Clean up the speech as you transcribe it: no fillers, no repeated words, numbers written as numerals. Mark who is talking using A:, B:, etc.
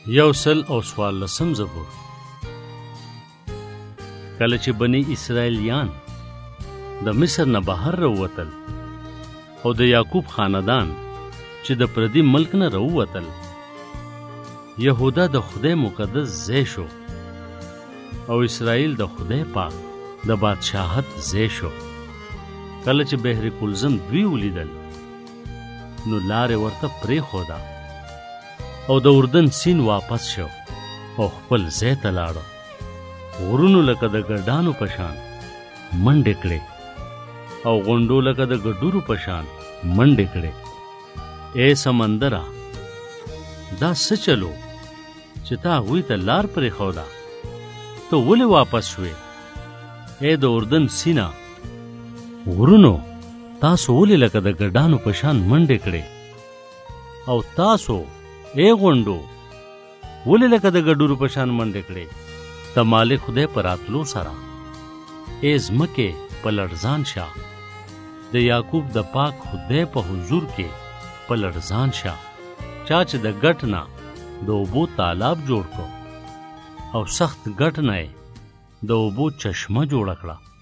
A: 114 زبور. کله چې بني اسرائیلیان د مصر نه بهر راووتل او د یعقوب خاندان چې د پردي ملک نه راووتل، یهودا د خدای مقدس ځای شو او اسرائیل د خدای پاک د بادشاہت ځای شو. کله چې بحر کلزم دوی ولیدل نو لارې ورته پرېښوده او د اردن سیند واپس شو او خپل ځای ته لاړه. غرونو لکه د ګډانو په شان منډې کړې او غونډو لکه د ګډورو په شان منډې کړې. اے سمندره، دا څه چلو چې تا هغوی ته لار پرېښوده؟ ته ولې واپس شوې؟ اے د اردن سینا، غرونو تاسو ولې لکه د ګډانو په شان منډې کړې؟ او تاسو اے غونډو ولې لکه د ګډورو په شان منډې کړې؟ ته مالک خدای په راتلو سره اے ځمکې په لړزان شه، د یعقوب د پاک خدای په حضور کې په لړزان شه، چا چې د ګټ نه د اوبو تالاب جوړ کړو او سخت ګټ نه د اوبو چشمه جوړه کړه.